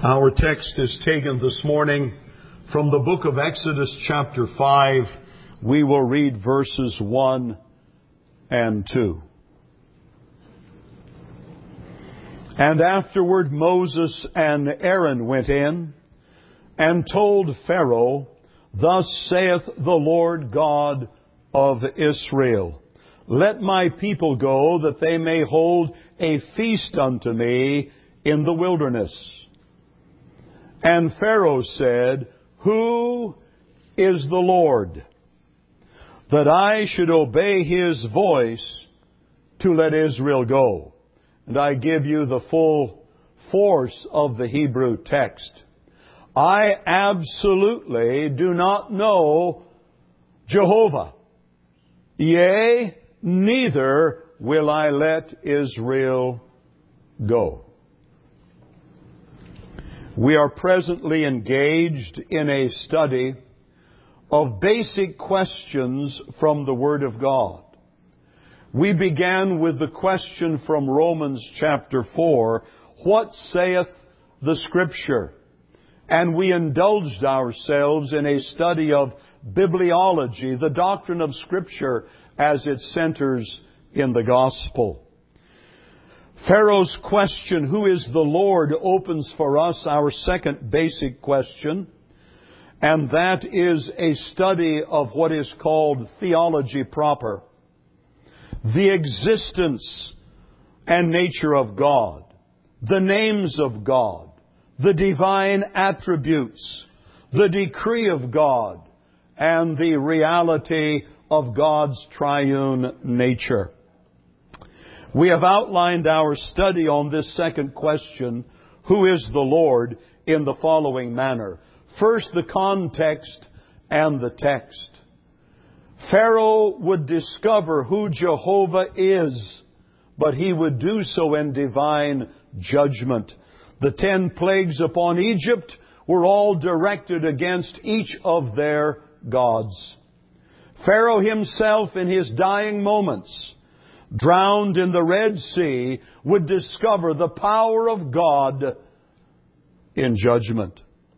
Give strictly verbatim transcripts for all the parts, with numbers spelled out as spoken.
Our text is taken this morning from the book of Exodus chapter five. We will read verses one and two. And afterward Moses and Aaron went in and told Pharaoh, Thus saith the Lord God of Israel, Let my people go, that they may hold a feast unto me in the wilderness. And Pharaoh said, Who is the Lord, that I should obey His voice to let Israel go? And I give you the full force of the Hebrew text. I absolutely do not know Jehovah. Yea, neither will I let Israel go. We are presently engaged in a study of basic questions from the Word of God. We began with the question from Romans chapter four, What saith the Scripture? And we indulged ourselves in a study of bibliology, the doctrine of Scripture as it centers in the gospel. Pharaoh's question, Who is the Lord, opens for us our second basic question, and that is a study of what is called theology proper. The existence and nature of God, the names of God, the divine attributes, the decree of God, and the reality of God's triune nature. We have outlined our study on this second question, Who is the Lord, in the following manner. First, the context and the text. Pharaoh would discover who Jehovah is, but he would do so in divine judgment. The ten plagues upon Egypt were all directed against each of their gods. Pharaoh himself, in his dying moments, drowned in the Red Sea, would discover the power of God in judgment.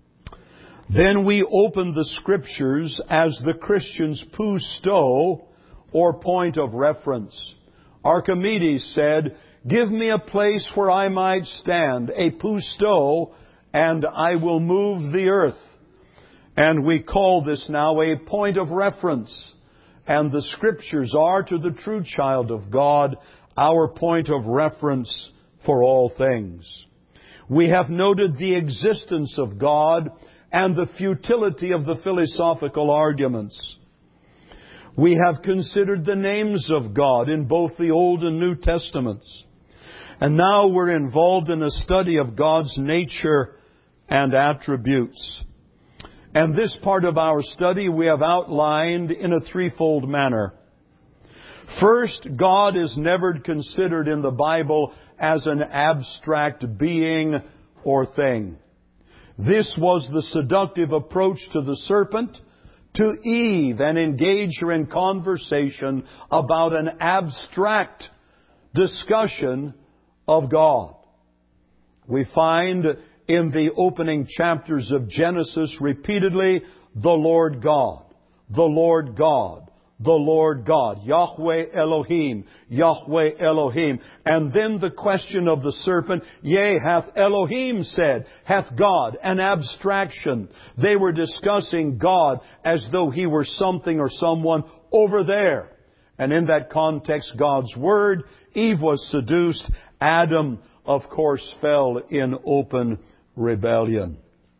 Then we open the Scriptures as the Christian's pousto, or point of reference. Archimedes said, Give me a place where I might stand, a pousto, and I will move the earth. And we call this now a point of reference. And the Scriptures are, to the true child of God, our point of reference for all things. We have noted the existence of God and the futility of the philosophical arguments. We have considered the names of God in both the Old and New Testaments. And now we're involved in a study of God's nature and attributes. And this part of our study we have outlined in a threefold manner. First, God is never considered in the Bible as an abstract being or thing. This was the seductive approach to the serpent, to Eve, and engage her in conversation about an abstract discussion of God. We find in the opening chapters of Genesis repeatedly, the Lord God, the Lord God, the Lord God, Yahweh Elohim, Yahweh Elohim. And then the question of the serpent, Yea, hath Elohim said, hath God, an abstraction. They were discussing God as though He were something or someone over there. And in that context, God's Word, Eve was seduced, Adam, of course, fell in open rebellion.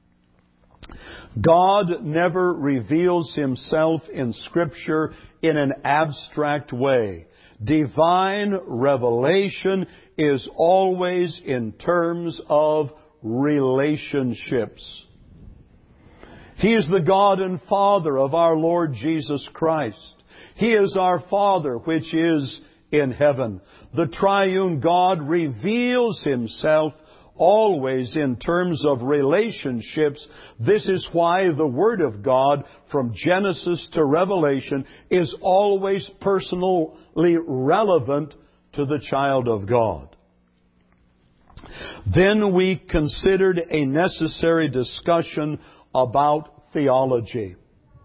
God never reveals Himself in Scripture in an abstract way. Divine revelation is always in terms of relationships. He is the God and Father of our Lord Jesus Christ. He is our Father which is in heaven. The triune God reveals Himself always in terms of relationships. This is why the Word of God, from Genesis to Revelation, is always personally relevant to the child of God. Then we considered a necessary discussion about theology.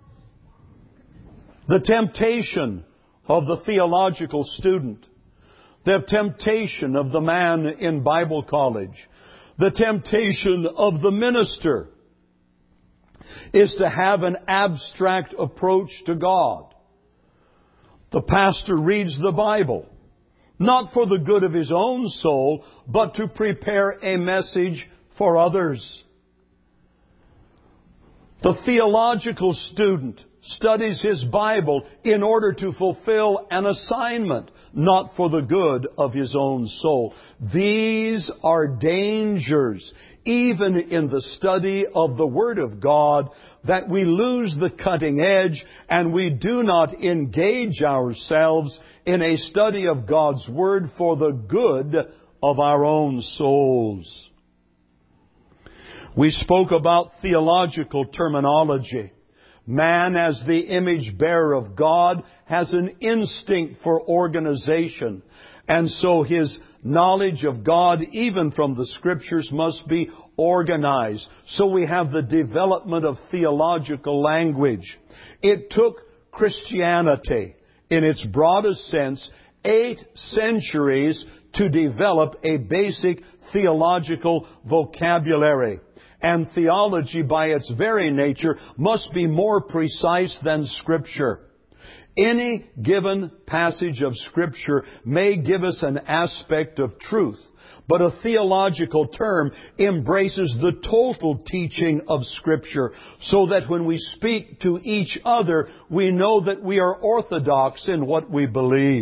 The temptation of the theological student, the temptation of the man in Bible college, the temptation of the minister is to have an abstract approach to God. The pastor reads the Bible, not for the good of his own soul, but to prepare a message for others. The theological student studies his Bible in order to fulfill an assignment, not for the good of his own soul. These are dangers, even in the study of the Word of God, that we lose the cutting edge and we do not engage ourselves in a study of God's Word for the good of our own souls. We spoke about theological terminology. Man, as the image bearer of God, has an instinct for organization. And so his knowledge of God, even from the Scriptures, must be organized. So we have the development of theological language. It took Christianity, in its broadest sense, eight centuries to develop a basic theological vocabulary. And theology, by its very nature, must be more precise than Scripture. Any given passage of Scripture may give us an aspect of truth, but a theological term embraces the total teaching of Scripture, so that when we speak to each other, we know that we are orthodox in what we believe.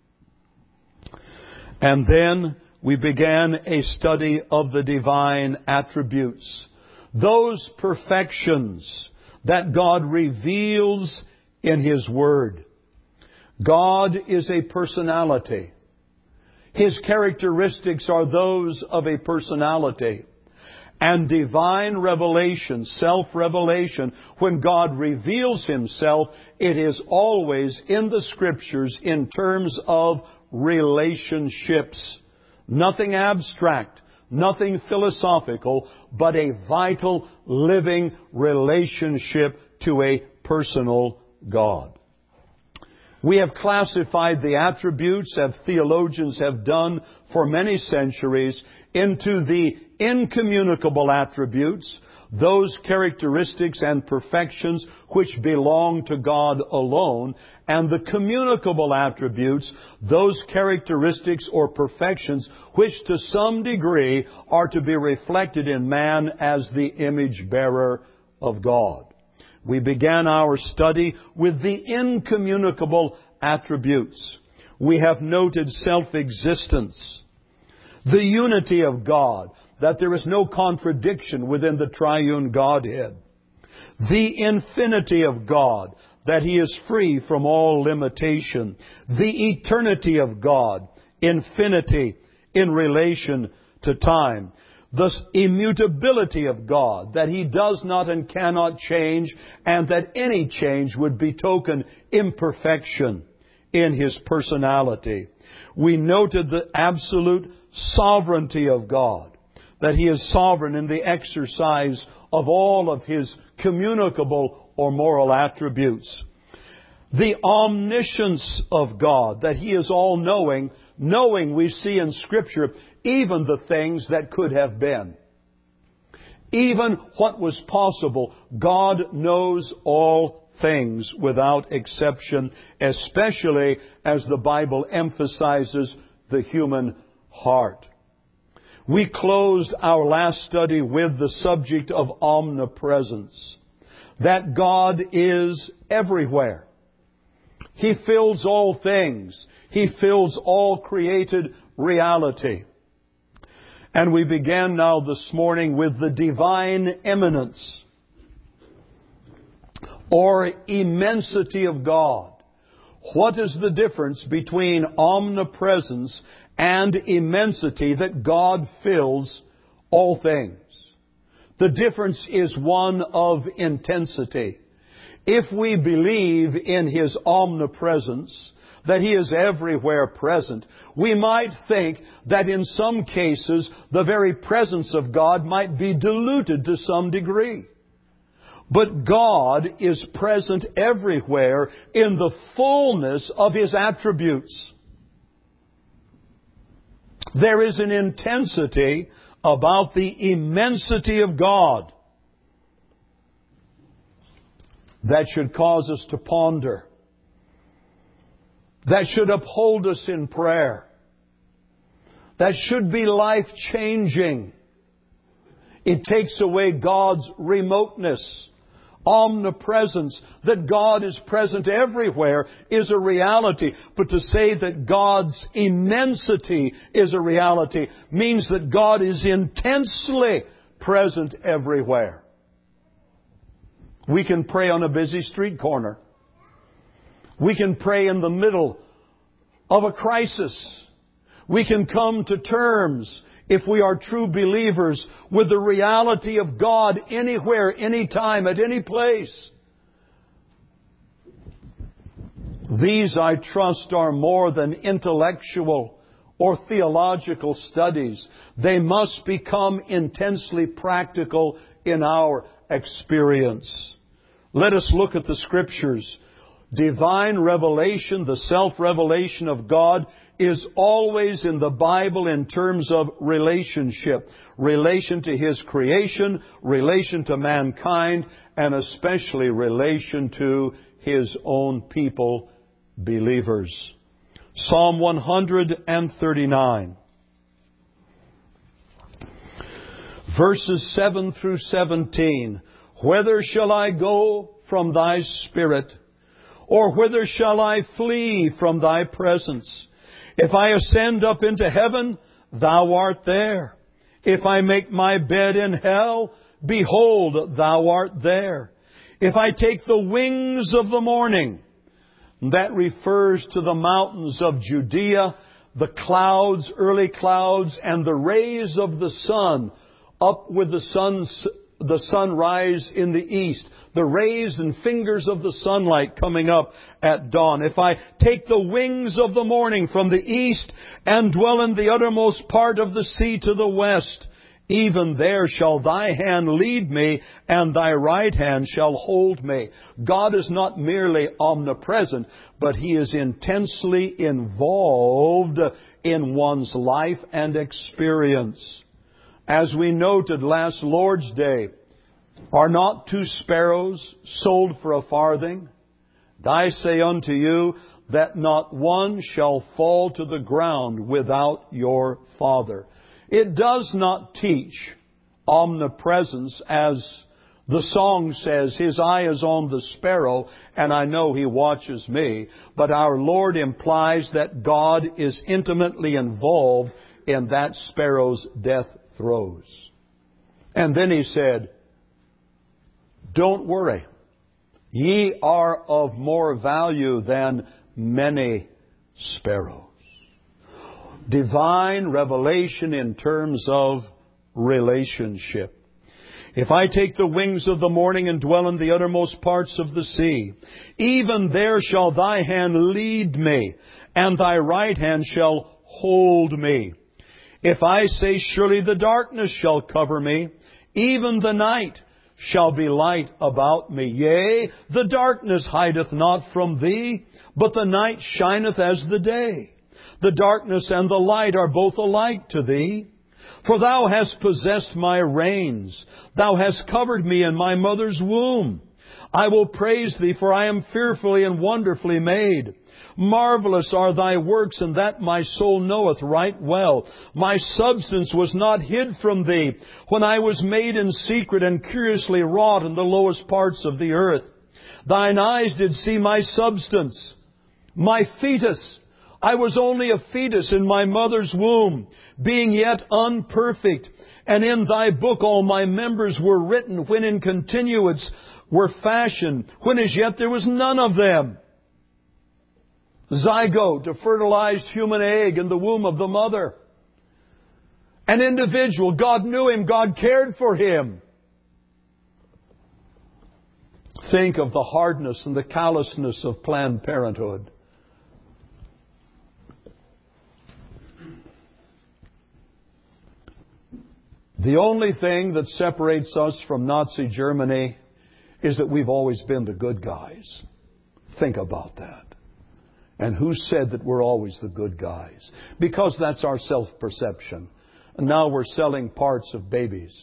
And then we began a study of the divine attributes, those perfections that God reveals in His Word. God is a personality. His characteristics are those of a personality. And divine revelation, self-revelation, when God reveals Himself, it is always in the Scriptures in terms of relationships. Nothing abstract, nothing philosophical, but a vital, living relationship to a personal God. We have classified the attributes, as theologians have done for many centuries, into the incommunicable attributes, those characteristics and perfections which belong to God alone, and the communicable attributes, those characteristics or perfections which to some degree are to be reflected in man as the image bearer of God. We began our study with the incommunicable attributes. We have noted self-existence, the unity of God, that there is no contradiction within the triune Godhead, the infinity of God, that He is free from all limitation, the eternity of God, infinity in relation to time, the immutability of God, that He does not and cannot change, and that any change would betoken imperfection in His personality. We noted the absolute sovereignty of God, that He is sovereign in the exercise of all of His communicable or moral attributes. The omniscience of God, that He is all-knowing, knowing, we see in Scripture, even the things that could have been. Even what was possible, God knows all things without exception, especially as the Bible emphasizes the human heart. We closed our last study with the subject of omnipresence, that God is everywhere. He fills all things. He fills all created reality. And we began now this morning with the divine eminence or immensity of God. What is the difference between omnipresence and immensity, that God fills all things? The difference is one of intensity. If we believe in His omnipresence, that He is everywhere present, we might think that in some cases the very presence of God might be diluted to some degree. But God is present everywhere in the fullness of His attributes. There is an intensity about the immensity of God that should cause us to ponder, that should uphold us in prayer, that should be life-changing. It takes away God's remoteness, omnipresence. That God is present everywhere is a reality. But to say that God's immensity is a reality means that God is intensely present everywhere. We can pray on a busy street corner. We can pray in the middle of a crisis. We can come to terms, if we are true believers, with the reality of God anywhere, anytime, at any place. These, I trust, are more than intellectual or theological studies. They must become intensely practical in our experience. Let us look at the Scriptures. Divine revelation, the self-revelation of God, is always in the Bible in terms of relationship. Relation to His creation, relation to mankind, and especially relation to His own people, believers. Psalm one thirty-nine. Verses seven through seventeen. Whither shall I go from Thy Spirit? Or whither shall I flee from Thy presence? If I ascend up into heaven, Thou art there. If I make my bed in hell, behold, Thou art there. If I take the wings of the morning, that refers to the mountains of Judea, the clouds, early clouds, and the rays of the sun, up with the sun's the sunrise in the east, the rays and fingers of the sunlight coming up at dawn. If I take the wings of the morning from the east and dwell in the uttermost part of the sea to the west, even there shall Thy hand lead me, and Thy right hand shall hold me. God is not merely omnipresent, but He is intensely involved in one's life and experience. As we noted last Lord's Day, are not two sparrows sold for a farthing? And I say unto you that not one shall fall to the ground without your Father. It does not teach omnipresence, as the song says, His eye is on the sparrow, and I know He watches me. But our Lord implies that God is intimately involved in that sparrow's death throes. And then He said, don't worry. Ye are of more value than many sparrows. Divine revelation in terms of relationship. If I take the wings of the morning and dwell in the uttermost parts of the sea, even there shall Thy hand lead me, and Thy right hand shall hold me. If I say, surely the darkness shall cover me, even the night shall be light about me. Yea, the darkness hideth not from Thee, but the night shineth as the day. The darkness and the light are both alike to Thee. For Thou hast possessed my reins. Thou hast covered me in my mother's womb. I will praise Thee, for I am fearfully and wonderfully made. Marvelous are Thy works, and that my soul knoweth right well. My substance was not hid from Thee, when I was made in secret and curiously wrought in the lowest parts of the earth. Thine eyes did see my substance, my fetus. I was only a fetus in my mother's womb, being yet unperfect. And in Thy book all my members were written, when in continuance were fashioned, when as yet there was none of them. Zygote, a fertilized human egg in the womb of the mother. An individual. God knew him. God cared for him. Think of the hardness and the callousness of Planned Parenthood. The only thing that separates us from Nazi Germany is that we've always been the good guys. Think about that. And who said that we're always the good guys? Because that's our self-perception. And now we're selling parts of babies.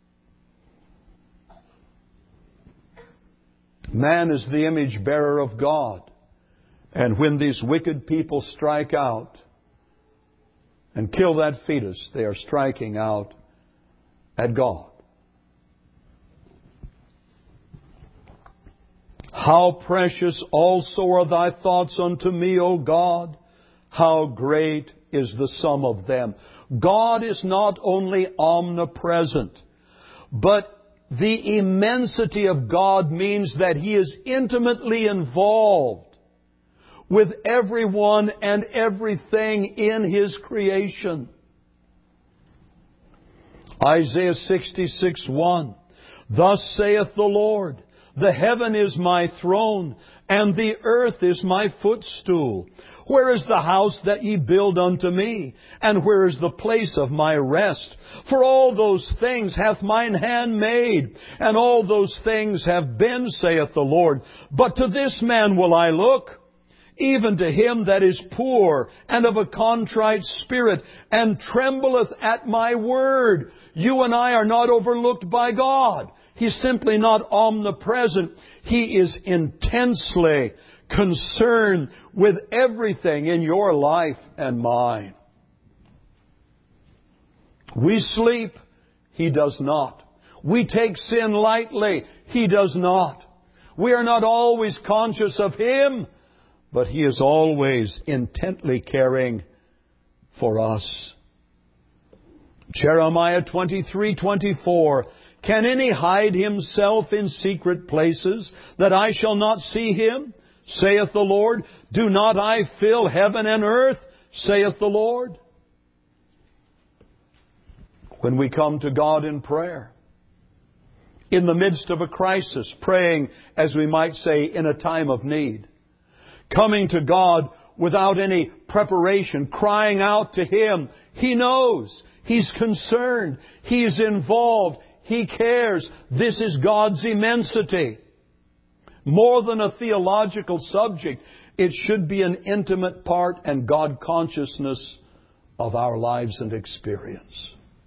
Man is the image bearer of God. And when these wicked people strike out and kill that fetus, they are striking out at God. How precious also are thy thoughts unto me, O God. How great is the sum of them. God is not only omnipresent, but the immensity of God means that He is intimately involved with everyone and everything in His creation. Isaiah sixty-six one. Thus saith the Lord, the heaven is my throne, and the earth is my footstool. Where is the house that ye build unto me? And where is the place of my rest? For all those things hath mine hand made, and all those things have been, saith the Lord. But to this man will I look, even to him that is poor and of a contrite spirit, and trembleth at my word. You and I are not overlooked by God. He's simply not omnipresent. He is intensely concerned with everything in your life and mine. We sleep. He does not. We take sin lightly. He does not. We are not always conscious of Him, but He is always intently caring for us. Jeremiah twenty-three twenty-four. Can any hide himself in secret places, that I shall not see him? Saith the Lord. Do not I fill heaven and earth? Saith the Lord. When we come to God in prayer, in the midst of a crisis, praying, as we might say, in a time of need, coming to God without any preparation, crying out to Him, He knows. He's concerned. He's involved. He cares. This is God's immensity. More than a theological subject, it should be an intimate part and God consciousness of our lives and experience.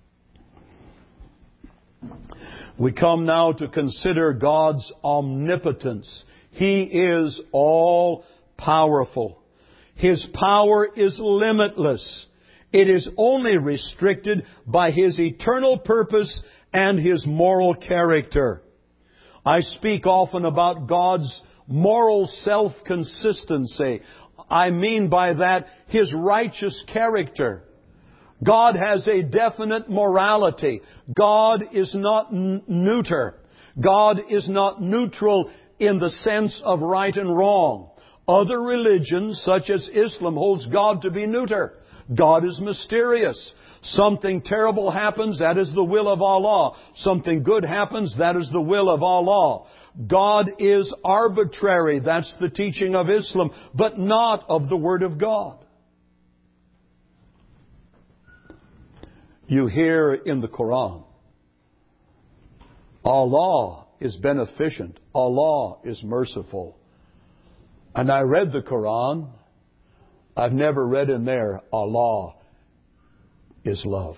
We come now to consider God's omnipotence. He is all powerful. His power is limitless. It is only restricted by His eternal purpose and His moral character. I speak often about God's moral self-consistency. I mean by that His righteous character. God has a definite morality. God is not n- neuter. God is not neutral in the sense of right and wrong. Other religions, such as Islam, holds God to be neuter. God is mysterious. Something terrible happens, that is the will of Allah. Something good happens, that is the will of Allah. God is arbitrary, that's the teaching of Islam, but not of the Word of God. You hear in the Quran, Allah is beneficent, Allah is merciful. And I read the Quran, I've never read in there, Allah is love.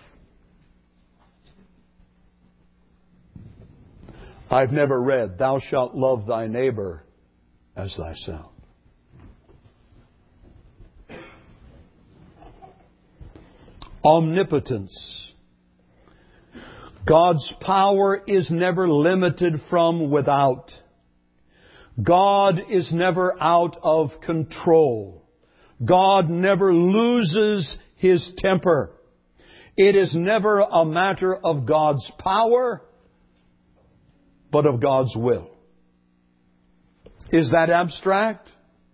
I've never read, thou shalt love thy neighbor as thyself. Omnipotence. God's power is never limited from without. God is never out of control. God never loses His temper. It is never a matter of God's power, but of God's will. Is that abstract?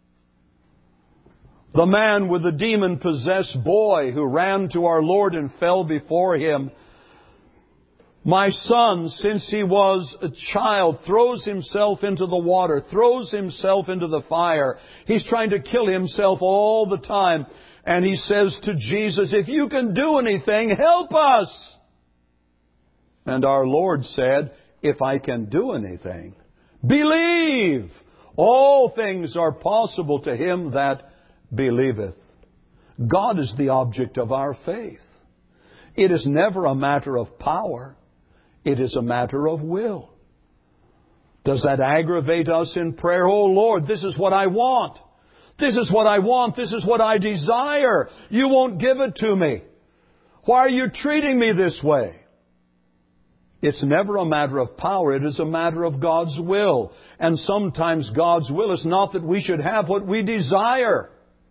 The man with the demon-possessed boy who ran to our Lord and fell before Him. My son, since he was a child, throws himself into the water, throws himself into the fire. He's trying to kill himself all the time. And he says to Jesus, if you can do anything, help us. And our Lord said, if I can do anything, believe. All things are possible to him that believeth. God is the object of our faith. It is never a matter of power. It is a matter of will. Does that aggravate us in prayer? Oh Lord, this is what I want. This is what I want. This is what I desire. You won't give it to me. Why are you treating me this way? It's never a matter of power. It is a matter of God's will. And sometimes God's will is not that we should have what we desire,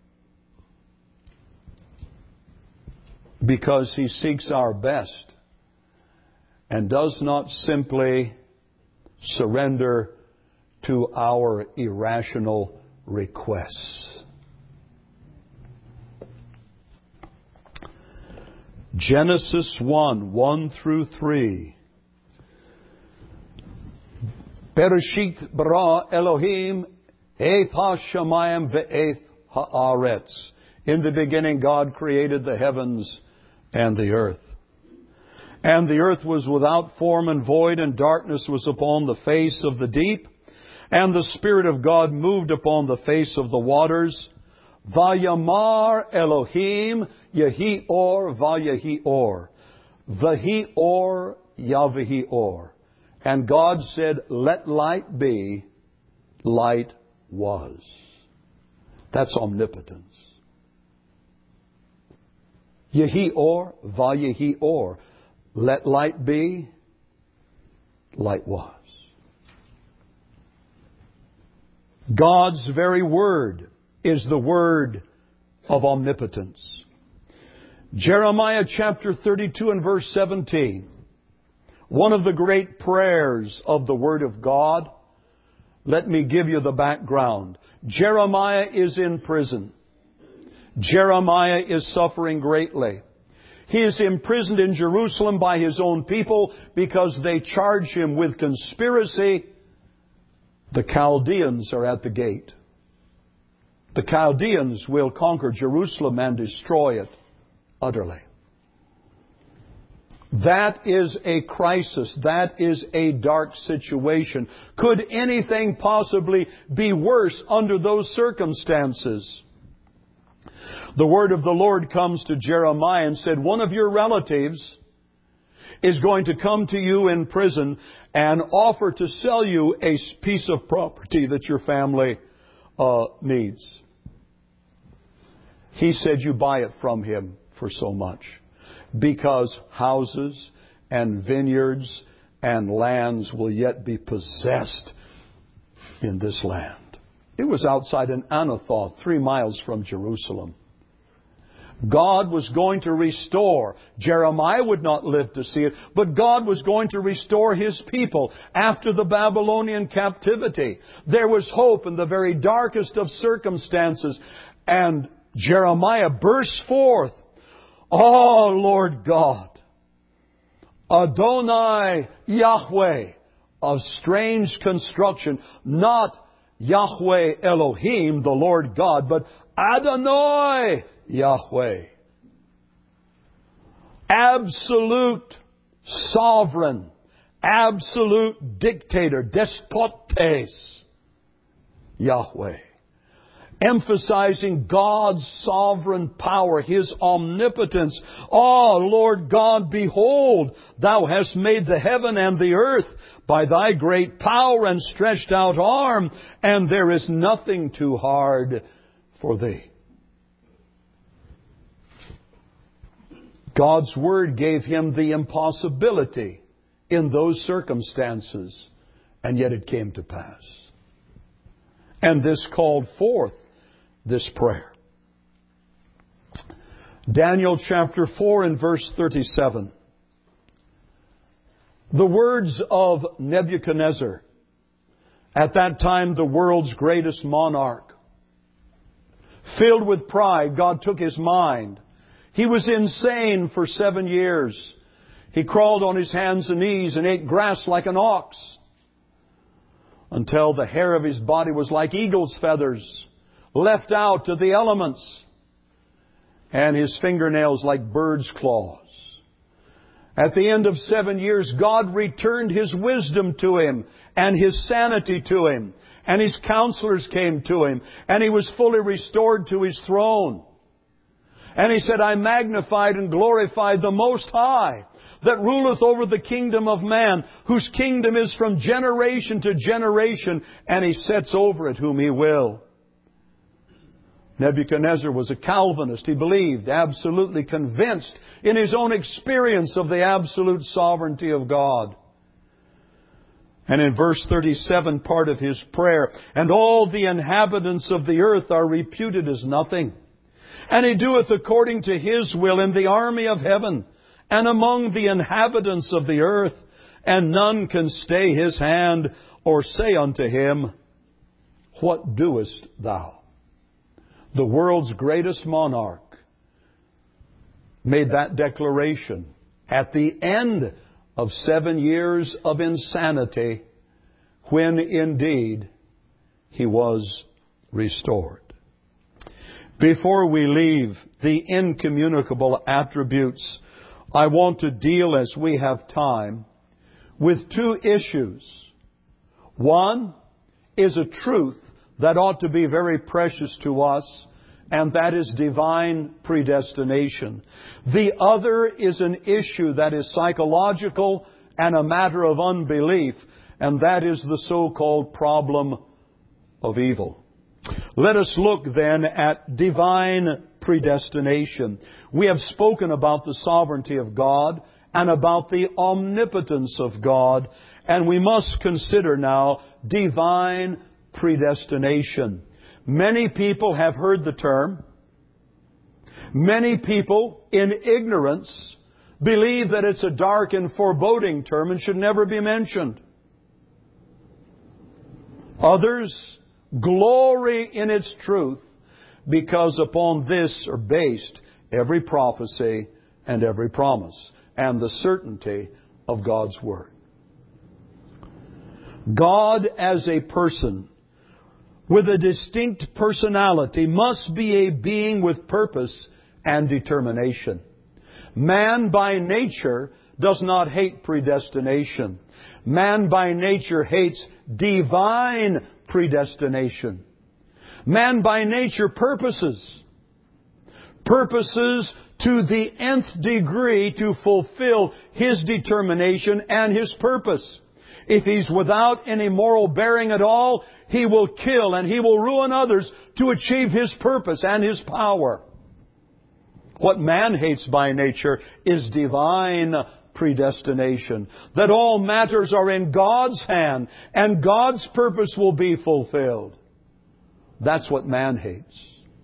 because He seeks our best and does not simply surrender to our irrational requests. Genesis one, one through three. Bereshit bara Elohim eth ha-shamayim ve'eth ha'aretz. In the beginning God created the heavens and the earth. And the earth was without form and void, and darkness was upon the face of the deep. And the Spirit of God moved upon the face of the waters. Vayamar Elohim Yehi Or Vayehi Or. Vahi Or Yavehi Or. And God said, let light be. Light was. That's omnipotence. Yehi Or Vayehi Or. Let light be. Light was. God's very word is the word of omnipotence. Jeremiah chapter thirty-two and verse seventeen. One of the great prayers of the Word of God. Let me give you the background. Jeremiah is in prison. Jeremiah is suffering greatly. He is imprisoned in Jerusalem by his own people because they charge him with conspiracy. The Chaldeans are at the gate. The Chaldeans will conquer Jerusalem and destroy it utterly. That is a crisis. That is a dark situation. Could anything possibly be worse under those circumstances? The word of the Lord comes to Jeremiah and said, one of your relatives is going to come to you in prison and offer to sell you a piece of property that your family uh, needs. He said, you buy it from him for so much. Because houses and vineyards and lands will yet be possessed in this land. It was outside in Anathoth, three miles from Jerusalem. God was going to restore. Jeremiah would not live to see it, but God was going to restore His people after the Babylonian captivity. There was hope in the very darkest of circumstances. And Jeremiah burst forth, oh, Lord God, Adonai Yahweh, of strange construction, not Yahweh Elohim, the Lord God, but Adonai Yahweh. Absolute sovereign, absolute dictator, despotes, Yahweh. Emphasizing God's sovereign power, His omnipotence. Oh, Lord God, behold, Thou hast made the heaven and the earth by Thy great power and stretched out arm, and there is nothing too hard for Thee. God's Word gave him the impossibility in those circumstances, and yet it came to pass. And this called forth this prayer. Daniel chapter four and verse thirty-seven. The words of Nebuchadnezzar, at that time the world's greatest monarch. Filled with pride, God took his mind. He was insane for seven years. He crawled on his hands and knees and ate grass like an ox, until the hair of his body was like eagle's feathers, left out to the elements, and his fingernails like bird's claws. At the end of seven years, God returned His wisdom to him and His sanity to him. And his counselors came to him. And he was fully restored to his throne. And he said, I magnified and glorified the Most High, that ruleth over the kingdom of man, whose kingdom is from generation to generation, and He sets over it whom He will. Nebuchadnezzar was a Calvinist. He believed, absolutely convinced in his own experience of the absolute sovereignty of God. And in verse thirty-seven, part of his prayer, and all the inhabitants of the earth are reputed as nothing. And He doeth according to His will in the army of heaven, and among the inhabitants of the earth, and none can stay His hand, or say unto Him, What doest thou? The world's greatest monarch made that declaration at the end of seven years of insanity, when indeed he was restored. Before we leave the incommunicable attributes, I want to deal, as we have time, with two issues. One is a truth that ought to be very precious to us, and that is divine predestination. The other is an issue that is psychological and a matter of unbelief, and that is the so-called problem of evil. Let us look then at divine predestination. We have spoken about the sovereignty of God and about the omnipotence of God, and we must consider now divine predestination. Many people have heard the term. Many people, in ignorance, believe that it's a dark and foreboding term and should never be mentioned. Others glory in its truth, because upon this are based every prophecy and every promise and the certainty of God's Word. God as a person with a distinct personality must be a being with purpose and determination. Man by nature does not hate predestination. Man by nature hates divine predestination. Man by nature purposes. Purposes to the nth degree to fulfill his determination and his purpose. If he's without any moral bearing at all, he will kill and he will ruin others to achieve his purpose and his power. What man hates by nature is divine predestination. That all matters are in God's hand and God's purpose will be fulfilled. That's what man hates.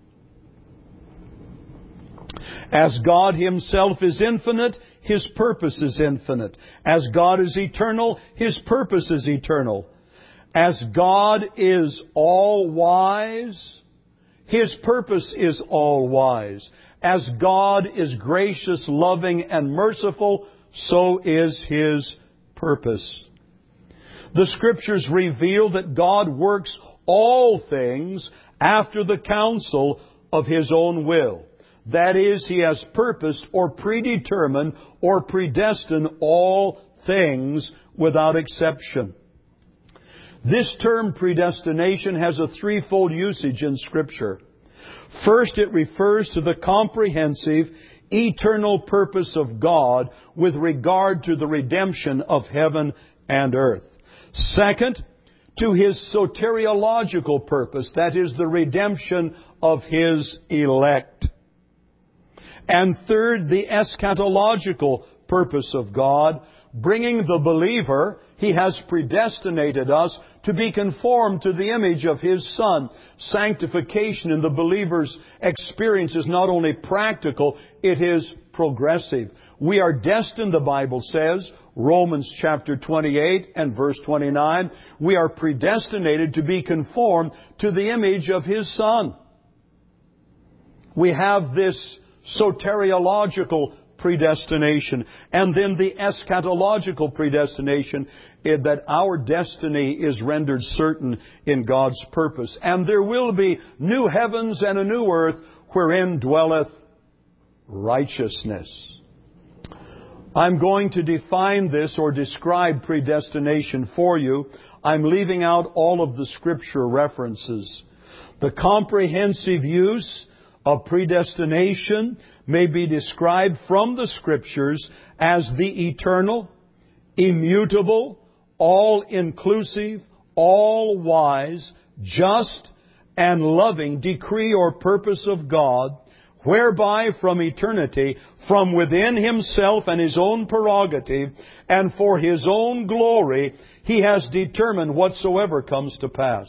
As God Himself is infinite, His purpose is infinite. As God is eternal, His purpose is eternal. As God is all-wise, His purpose is all-wise. As God is gracious, loving, and merciful, so is His purpose. The Scriptures reveal that God works all things after the counsel of His own will. That is, He has purposed or predetermined or predestined all things without exception. This term predestination has a threefold usage in Scripture. First, it refers to the comprehensive, eternal purpose of God with regard to the redemption of heaven and earth. Second, to His soteriological purpose, that is, the redemption of His elect. And third, the eschatological purpose of God, bringing the believer, He has predestinated us to be conformed to the image of His Son. Sanctification in the believer's experience is not only practical, it is progressive. We are destined, the Bible says, Romans chapter twenty-eight and verse twenty-nine, we are predestinated to be conformed to the image of His Son. We have this soteriological predestination, and then the eschatological predestination, in that our destiny is rendered certain in God's purpose. And there will be new heavens and a new earth wherein dwelleth righteousness. I'm going to define this or describe predestination for you. I'm leaving out all of the Scripture references. The comprehensive use of predestination may be described from the Scriptures as the eternal, immutable, all-inclusive, all-wise, just, and loving decree or purpose of God, whereby from eternity, from within Himself and His own prerogative, and for His own glory, He has determined whatsoever comes to pass.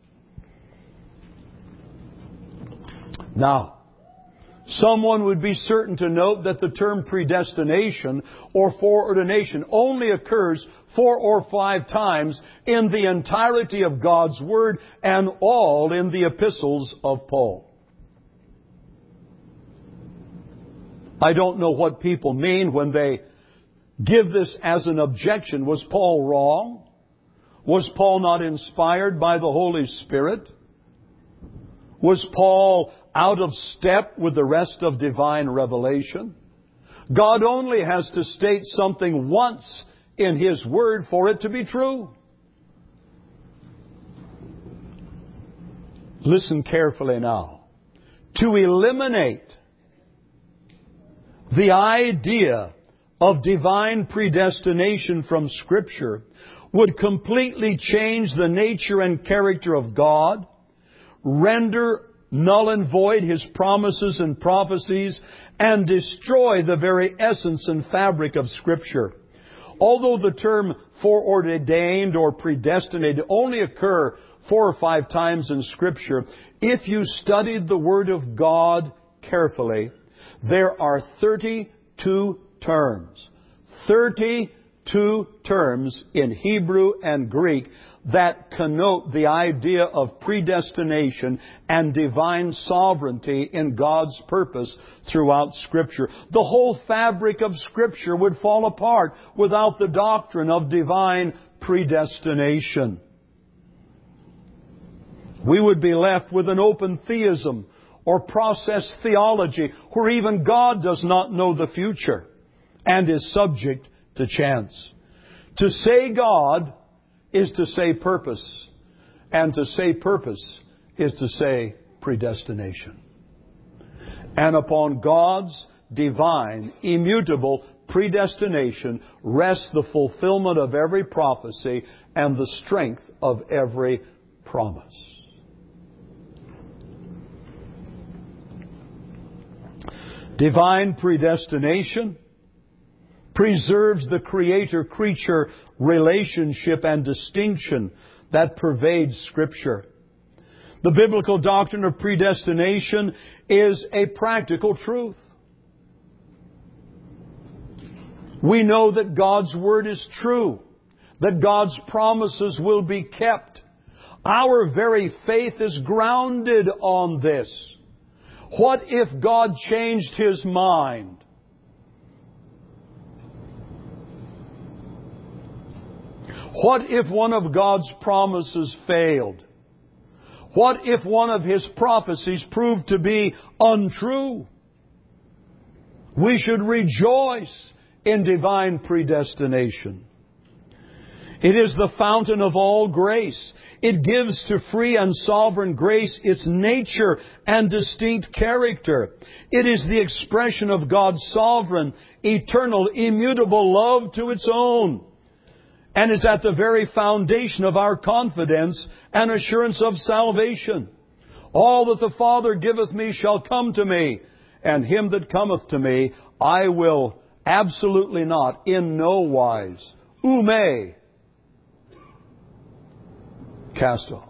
Now, someone would be certain to note that the term predestination or foreordination only occurs four or five times in the entirety of God's Word and all in the epistles of Paul. I don't know what people mean when they give this as an objection. Was Paul wrong? Was Paul not inspired by the Holy Spirit? Was Paul out of step with the rest of divine revelation? God only has to state something once in His Word for it to be true. Listen carefully now. To eliminate the idea of divine predestination from Scripture would completely change the nature and character of God, render null and void His promises and prophecies, and destroy the very essence and fabric of Scripture. Although the term foreordained or predestinated only occur four or five times in Scripture, if you studied the Word of God carefully, there are thirty-two terms. thirty-two terms in Hebrew and Greek that connote the idea of predestination and divine sovereignty in God's purpose throughout Scripture. The whole fabric of Scripture would fall apart without the doctrine of divine predestination. We would be left with an open theism or process theology where even God does not know the future and is subject to chance. To say God is to say purpose, and to say purpose is to say predestination. And upon God's divine, immutable predestination rests the fulfillment of every prophecy and the strength of every promise. Divine predestination preserves the Creator-creature relationship and distinction that pervades Scripture. The biblical doctrine of predestination is a practical truth. We know that God's Word is true, that God's promises will be kept. Our very faith is grounded on this. What if God changed His mind? What if one of God's promises failed? What if one of His prophecies proved to be untrue? We should rejoice in divine predestination. It is the fountain of all grace. It gives to free and sovereign grace its nature and distinct character. It is the expression of God's sovereign, eternal, immutable love to its own, and is at the very foundation of our confidence and assurance of salvation. All that the Father giveth me shall come to me, and him that cometh to me I will absolutely not, in no wise, ume, cast off.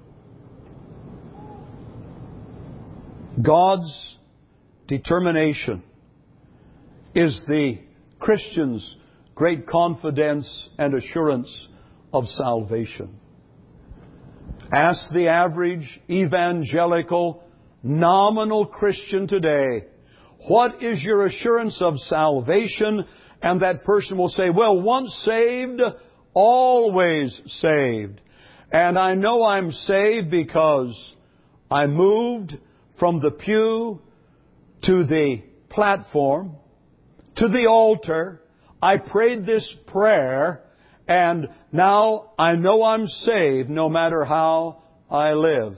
God's determination is the Christian's great confidence and assurance of salvation. Ask the average evangelical, nominal Christian today, what is your assurance of salvation? And that person will say, well, once saved, always saved. And I know I'm saved because I moved from the pew to the platform, to the altar. I prayed this prayer, and now I know I'm saved no matter how I live.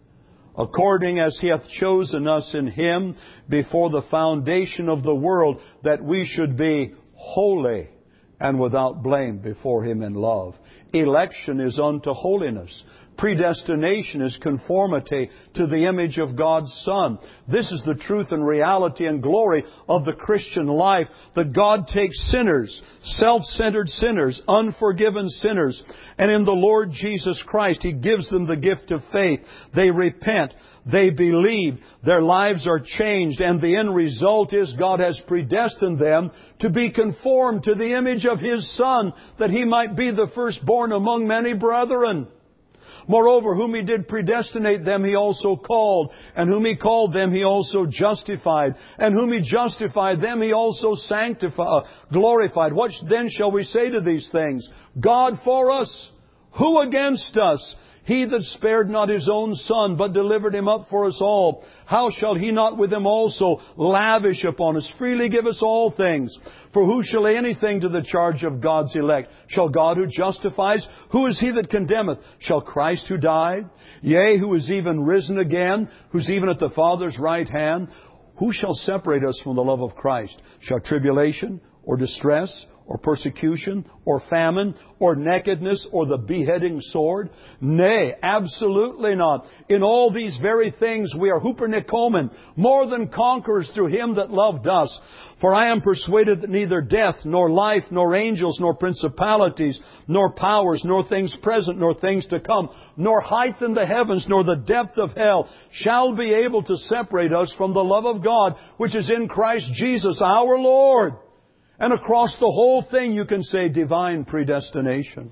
According as He hath chosen us in Him before the foundation of the world, that we should be holy and without blame before Him in love. Election is unto holiness. Predestination is conformity to the image of God's Son. This is the truth and reality and glory of the Christian life, that God takes sinners, self-centered sinners, unforgiven sinners, and in the Lord Jesus Christ He gives them the gift of faith. They repent. They believe. Their lives are changed. And the end result is God has predestined them to be conformed to the image of His Son, that He might be the firstborn among many brethren. Moreover, whom He did predestinate, them He also called. And whom He called, them He also justified. And whom He justified, them He also sanctified, glorified. What then shall we say to these things? God for us, who against us? He that spared not His own Son, but delivered Him up for us all, how shall He not with Him also lavish upon us, freely give us all things? For who shall lay anything to the charge of God's elect? Shall God who justifies? Who is He that condemneth? Shall Christ who died? Yea, who is even risen again, who's even at the Father's right hand? Who shall separate us from the love of Christ? Shall tribulation, or distress, or persecution, or famine, or nakedness, or the beheading sword? Nay, absolutely not. In all these very things we are hupernicomen, more than conquerors through Him that loved us. For I am persuaded that neither death, nor life, nor angels, nor principalities, nor powers, nor things present, nor things to come, nor height in the heavens, nor the depth of hell, shall be able to separate us from the love of God, which is in Christ Jesus our Lord. And across the whole thing you can say divine predestination.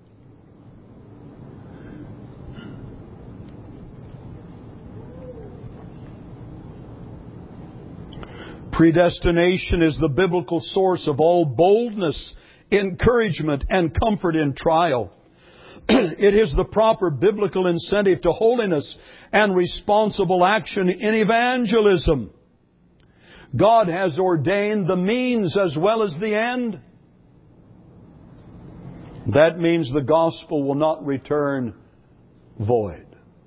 Predestination is the biblical source of all boldness, encouragement, and comfort in trial. It is the proper biblical incentive to holiness and responsible action in evangelism. God has ordained the means as well as the end. That means the gospel will not return void.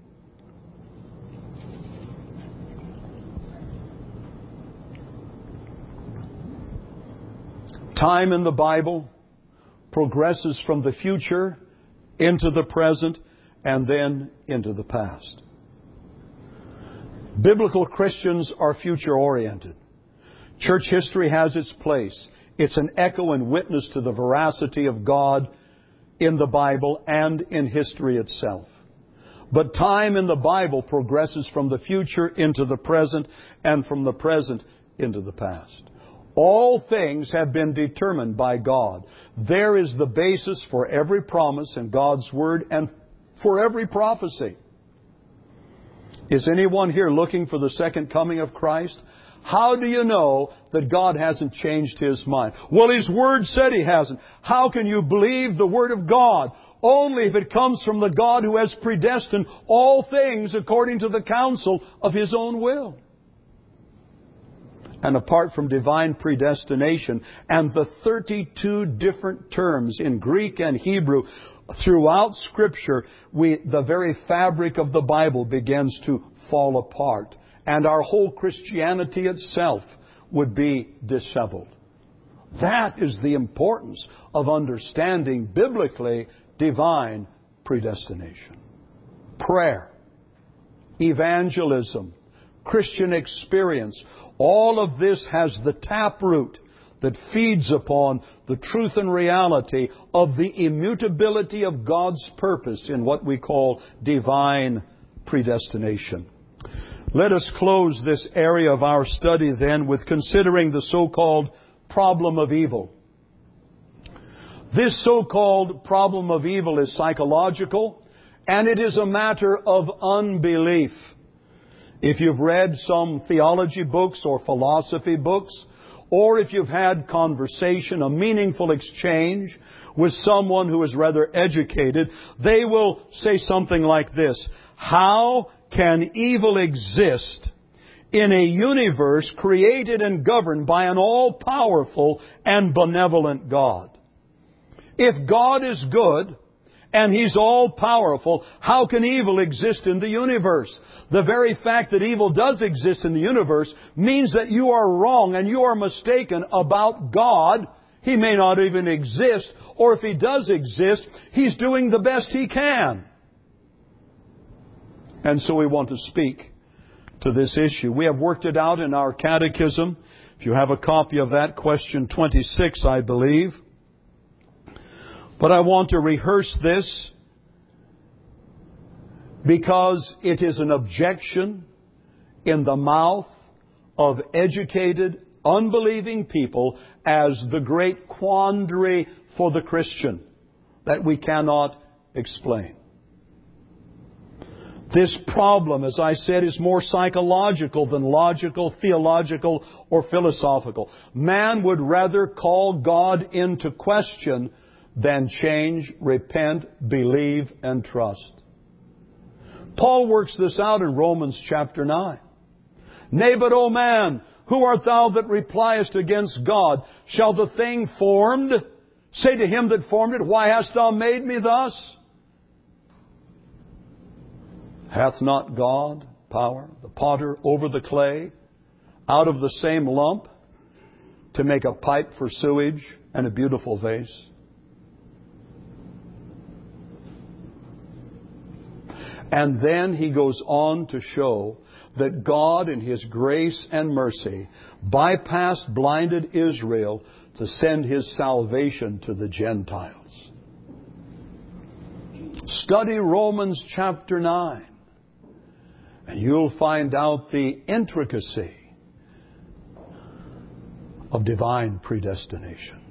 Time in the Bible progresses from the future into the present and then into the past. Biblical Christians are future-oriented. Church history has its place. It's an echo and witness to the veracity of God in the Bible and in history itself. But time in the Bible progresses from the future into the present and from the present into the past. All things have been determined by God. There is the basis for every promise in God's Word and for every prophecy. Is anyone here looking for the second coming of Christ? How do you know that God hasn't changed His mind? Well, His Word said He hasn't. How can you believe the Word of God? Only if it comes from the God who has predestined all things according to the counsel of His own will. And apart from divine predestination and the thirty-two different terms in Greek and Hebrew throughout Scripture, we, the very fabric of the Bible begins to fall apart. And our whole Christianity itself would be disheveled. That is the importance of understanding biblically divine predestination. Prayer, evangelism, Christian experience, all of this has the taproot that feeds upon the truth and reality of the immutability of God's purpose in what we call divine predestination. Let us close this area of our study then with considering the so-called problem of evil. This so-called problem of evil is psychological, and it is a matter of unbelief. If you've read some theology books or philosophy books, or if you've had conversation, a meaningful exchange with someone who is rather educated, they will say something like this: how can evil exist in a universe created and governed by an all-powerful and benevolent God. If God is good and He's all-powerful, how can evil exist in the universe? The very fact that evil does exist in the universe means that you are wrong and you are mistaken about God. He may not even exist, or if He does exist, He's doing the best He can. And so we want to speak to this issue. We have worked it out in our catechism. If you have a copy of that, question twenty-six, I believe. But I want to rehearse this because it is an objection in the mouth of educated, unbelieving people as the great quandary for the Christian that we cannot explain. This problem, as I said, is more psychological than logical, theological, or philosophical. Man would rather call God into question than change, repent, believe, and trust. Paul works this out in Romans chapter nine. Nay, but, O man, who art thou that repliest against God? Shall the thing formed say to him that formed it, Why hast thou made me thus? Hath not God power, the potter, over the clay, out of the same lump, to make a pipe for sewage and a beautiful vase? And then he goes on to show that God in His grace and mercy bypassed blinded Israel to send His salvation to the Gentiles. Study Romans chapter nine. And you'll find out the intricacy of divine predestination.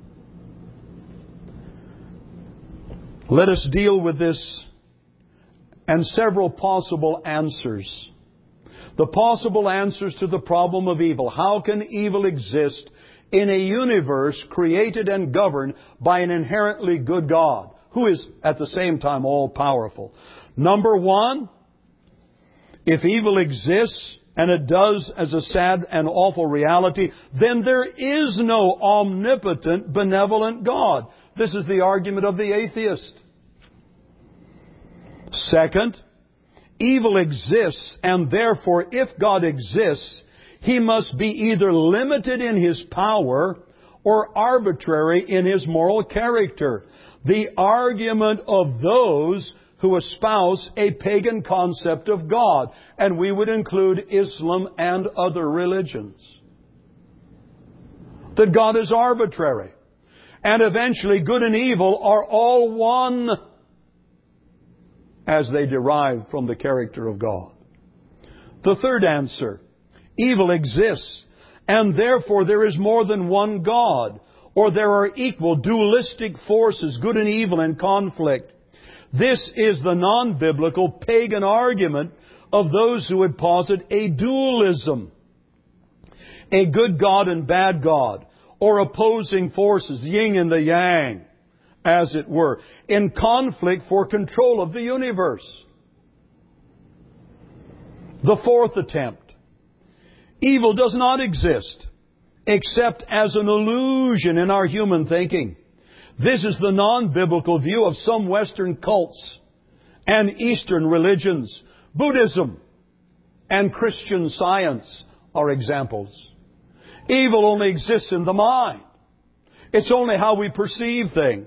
Let us deal with this and several possible answers. The possible answers to the problem of evil. How can evil exist in a universe created and governed by an inherently good God, who is at the same time all-powerful? Number one, if evil exists, and it does as a sad and awful reality, then there is no omnipotent, benevolent God. This is the argument of the atheist. Second, evil exists, and therefore, if God exists, He must be either limited in His power or arbitrary in His moral character. The argument of those who espouse a pagan concept of God, and we would include Islam and other religions. That God is arbitrary, and eventually good and evil are all one, as they derive from the character of God. The third answer, evil exists, and therefore there is more than one God, or there are equal dualistic forces, good and evil, in conflict. This is the non-biblical pagan argument of those who would posit a dualism, a good God and bad God, or opposing forces, yin and the yang, as it were, in conflict for control of the universe. The fourth attempt. Evil does not exist except as an illusion in our human thinking. This is the non-biblical view of some Western cults and Eastern religions. Buddhism and Christian Science are examples. Evil only exists in the mind. It's only how we perceive things.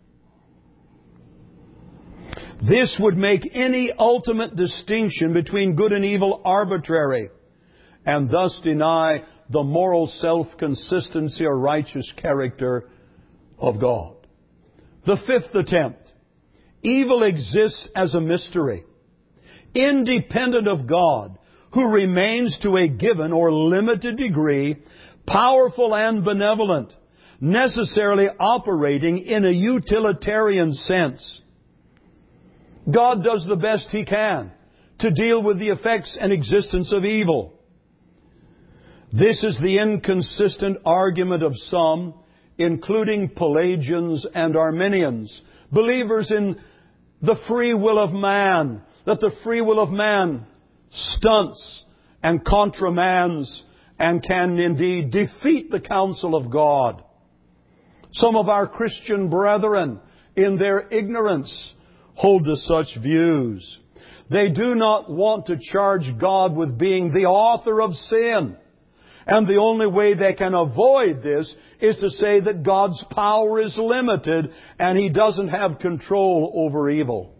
This would make any ultimate distinction between good and evil arbitrary, and thus deny the moral self-consistency or righteous character of God. The fifth attempt. Evil exists as a mystery, independent of God, who remains to a given or limited degree powerful and benevolent, necessarily operating in a utilitarian sense. God does the best He can to deal with the effects and existence of evil. This is the inconsistent argument of some, including Pelagians and Arminians, believers in the free will of man, that the free will of man stunts and contramands and can indeed defeat the counsel of God. Some of our Christian brethren, in their ignorance, hold to such views. They do not want to charge God with being the author of sin. And the only way they can avoid this is to say that God's power is limited and He doesn't have control over evil.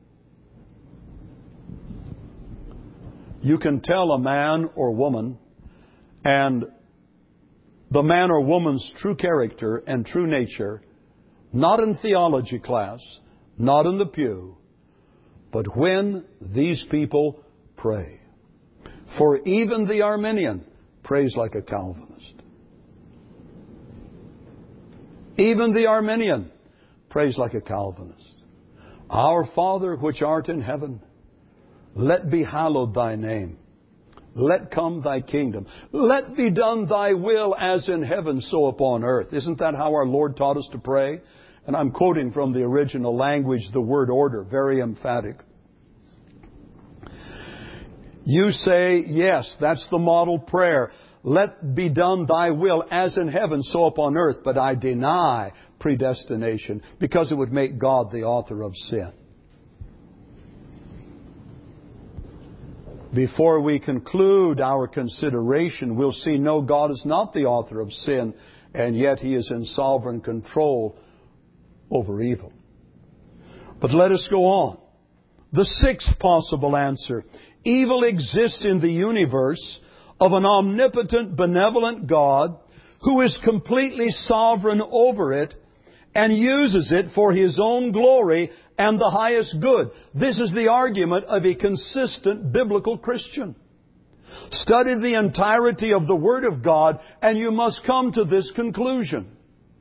You can tell a man or woman and the man or woman's true character and true nature, not in theology class, not in the pew, but when these people pray. For even the Arminian prays like a Calvinist. Even the Arminian prays like a Calvinist. Our Father which art in heaven, let be hallowed thy name. Let come thy kingdom. Let be done thy will as in heaven, so upon earth. Isn't that how our Lord taught us to pray? And I'm quoting from the original language, the word order, very emphatic. You say, yes, that's the model prayer. Let be done thy will as in heaven, so upon earth. But I deny predestination because it would make God the author of sin. Before we conclude our consideration, we'll see, no, God is not the author of sin, and yet He is in sovereign control over evil. But let us go on. The sixth possible answer. Evil exists in the universe of an omnipotent, benevolent God who is completely sovereign over it and uses it for His own glory and the highest good. This is the argument of a consistent biblical Christian. Study the entirety of the Word of God and you must come to this conclusion.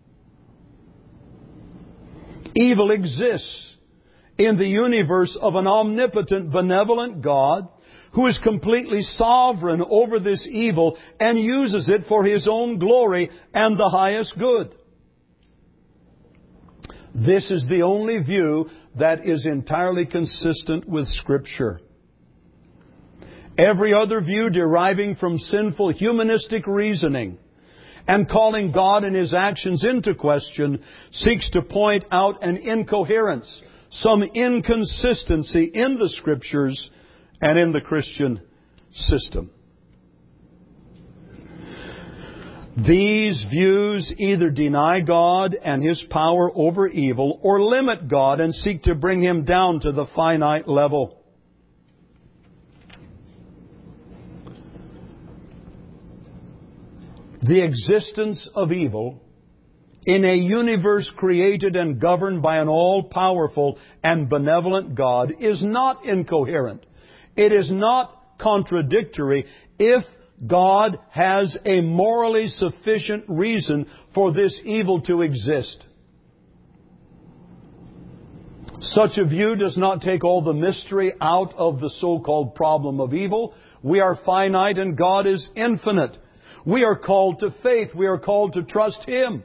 Evil exists in the universe of an omnipotent, benevolent God who is completely sovereign over this evil and uses it for His own glory and the highest good. This is the only view that is entirely consistent with Scripture. Every other view deriving from sinful humanistic reasoning and calling God and His actions into question seeks to point out an incoherence, some inconsistency in the Scriptures and in the Christian system. These views either deny God and His power over evil or limit God and seek to bring Him down to the finite level. The existence of evil in a universe created and governed by an all-powerful and benevolent God is not incoherent. It is not contradictory if God has a morally sufficient reason for this evil to exist. Such a view does not take all the mystery out of the so-called problem of evil. We are finite and God is infinite. We are called to faith. We are called to trust Him.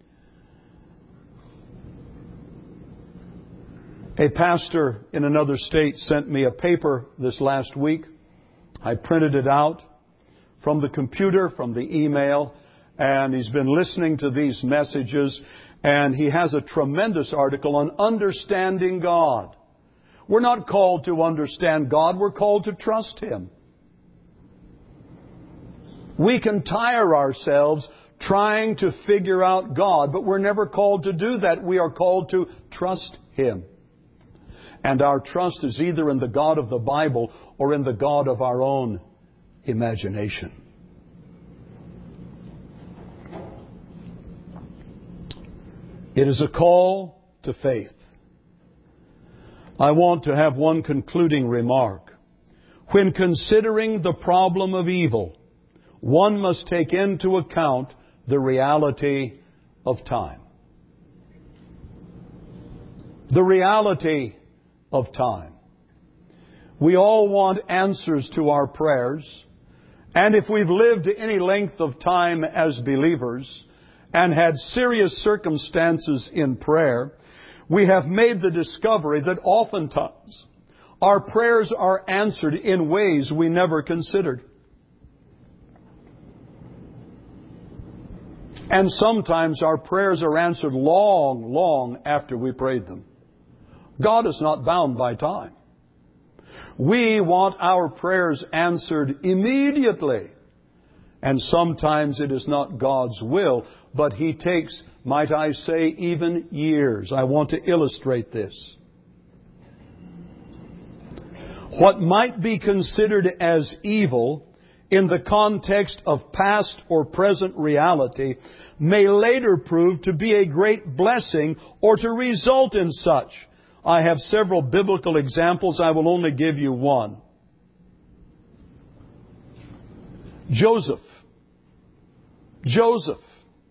A pastor in another state sent me a paper this last week. I printed it out from the computer, from the email, and he's been listening to these messages, and he has a tremendous article on understanding God. We're not called to understand God, we're called to trust Him. We can tire ourselves trying to figure out God, but we're never called to do that. We are called to trust Him. And our trust is either in the God of the Bible or in the God of our own imagination. It is a call to faith. I want to have one concluding remark. When considering the problem of evil, one must take into account the reality of time. The reality of time. We all want answers to our prayers, and if we've lived any length of time as believers and had serious circumstances in prayer, we have made the discovery that oftentimes our prayers are answered in ways we never considered. And sometimes our prayers are answered long, long after we prayed them. God is not bound by time. We want our prayers answered immediately. And sometimes it is not God's will, but He takes, might I say, even years. I want to illustrate this. What might be considered as evil in the context of past or present reality may later prove to be a great blessing or to result in such. I have several biblical examples. I will only give you one. Joseph. Joseph.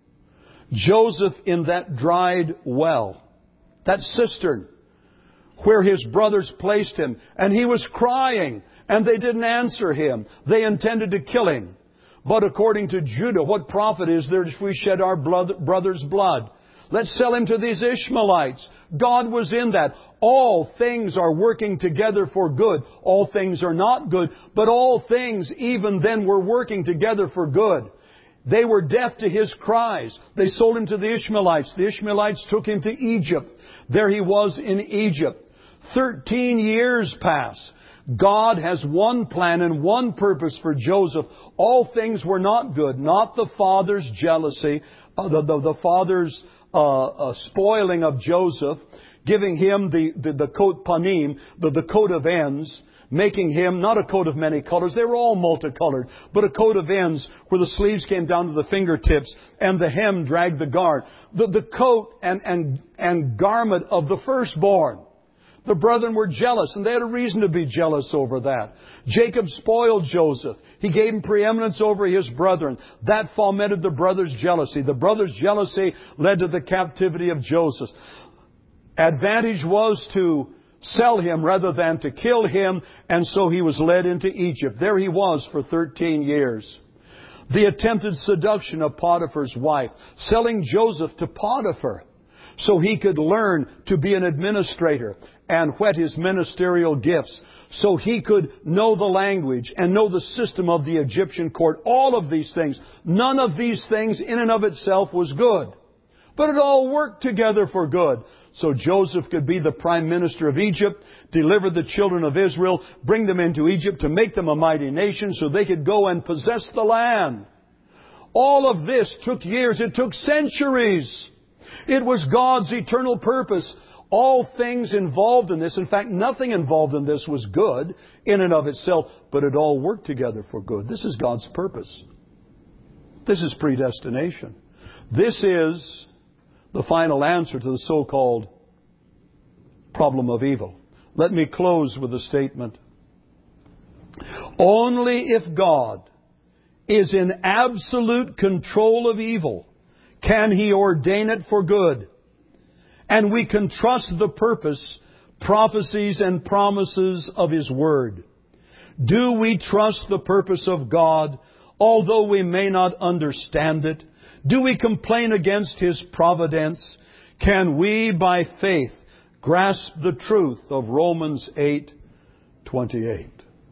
Joseph in that dried well, that cistern where his brothers placed him, and he was crying, and they didn't answer him. They intended to kill him. But according to Judah, what profit is there if we shed our blood, brother's blood? Let's sell him to these Ishmaelites. God was in that. All things are working together for good. All things are not good, but all things even then were working together for good. They were deaf to his cries. They sold him to the Ishmaelites. The Ishmaelites took him to Egypt. There he was in Egypt. Thirteen years pass. God has one plan and one purpose for Joseph. All things were not good. Not the father's jealousy, uh, the, the, the father's uh, uh, spoiling of Joseph, giving him the, the, the coat panim, the, the coat of ends, making him not a coat of many colors. They were all multicolored, but a coat of ends where the sleeves came down to the fingertips and the hem dragged the guard. The, the coat and, and, and garment of the firstborn. The brethren were jealous, and they had a reason to be jealous over that. Jacob spoiled Joseph. He gave him preeminence over his brethren. That fomented the brothers' jealousy. The brothers' jealousy led to the captivity of Joseph. Advantage was to sell him rather than to kill him, and so he was led into Egypt. There he was for thirteen years. The attempted seduction of Potiphar's wife, selling Joseph to Potiphar so he could learn to be an administrator and whet his ministerial gifts, so he could know the language and know the system of the Egyptian court. All of these things, none of these things in and of itself was good. But it all worked together for good. So Joseph could be the prime minister of Egypt, deliver the children of Israel, bring them into Egypt to make them a mighty nation so they could go and possess the land. All of this took years. It took centuries. It was God's eternal purpose. All things involved in this, in fact, nothing involved in this was good in and of itself, but it all worked together for good. This is God's purpose. This is predestination. This is the final answer to the so-called problem of evil. Let me close with a statement. Only if God is in absolute control of evil can He ordain it for good. And we can trust the purpose, prophecies, and promises of His Word. Do we trust the purpose of God, although we may not understand it? Do we complain against His providence? Can we, by faith, grasp the truth of Romans eight twenty-eight?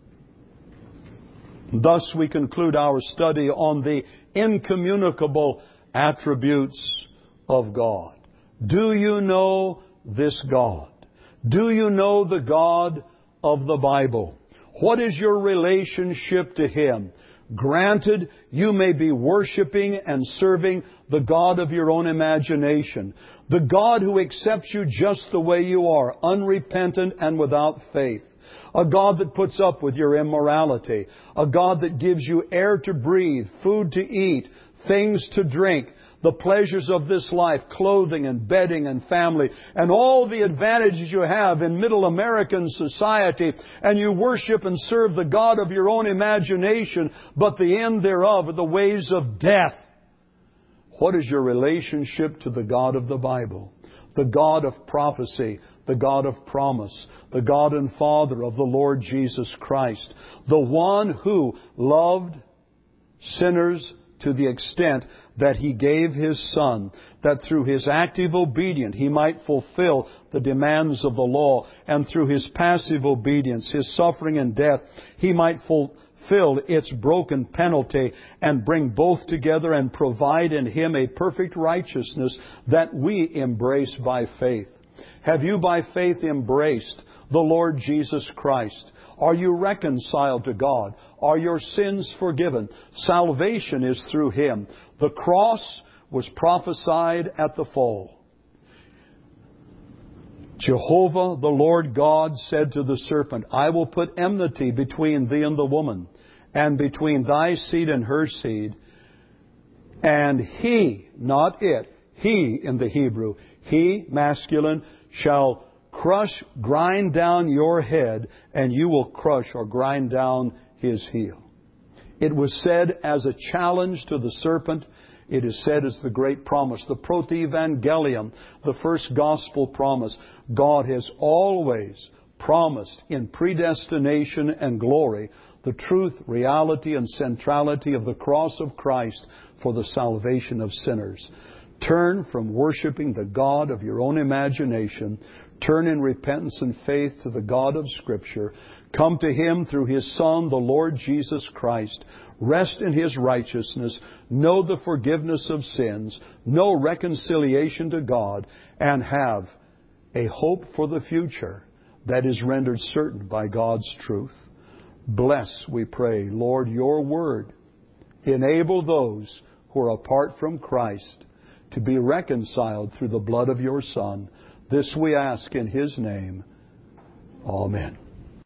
Thus we conclude our study on the incommunicable attributes of God. Do you know this God? Do you know the God of the Bible? What is your relationship to Him? Granted, you may be worshiping and serving the God of your own imagination, the God who accepts you just the way you are, unrepentant and without faith. A God that puts up with your immorality. A God that gives you air to breathe, food to eat, things to drink, the pleasures of this life, clothing and bedding and family, and all the advantages you have in middle American society, and you worship and serve the God of your own imagination, but the end thereof are the ways of death. What is your relationship to the God of the Bible? The God of prophecy, the God of promise, the God and Father of the Lord Jesus Christ, the one who loved sinners to the extent that He gave His Son, that through His active obedience He might fulfill the demands of the law, and through His passive obedience, His suffering and death, He might ful- fulfill its broken penalty and bring both together and provide in Him a perfect righteousness that we embrace by faith. Have you by faith embraced the Lord Jesus Christ? Are you reconciled to God? Are your sins forgiven? Salvation is through Him. The cross was prophesied at the fall. Jehovah, the Lord God, said to the serpent, I will put enmity between thee and the woman, and between thy seed and her seed. And he, not it, he in the Hebrew, he, masculine, shall crush, grind down your head, and you will crush or grind down his heel. It was said as a challenge to the serpent. It is said as the great promise, the proto-evangelium, the first gospel promise. God has always promised in predestination and glory the truth, reality, and centrality of the cross of Christ for the salvation of sinners. Turn from worshiping the God of your own imagination. Turn in repentance and faith to the God of Scripture. Come to Him through His Son, the Lord Jesus Christ. Rest in His righteousness. Know the forgiveness of sins. Know reconciliation to God. And have a hope for the future that is rendered certain by God's truth. Bless, we pray, Lord, your word. Enable those who are apart from Christ to be reconciled through the blood of your Son. This we ask in His name. Amen.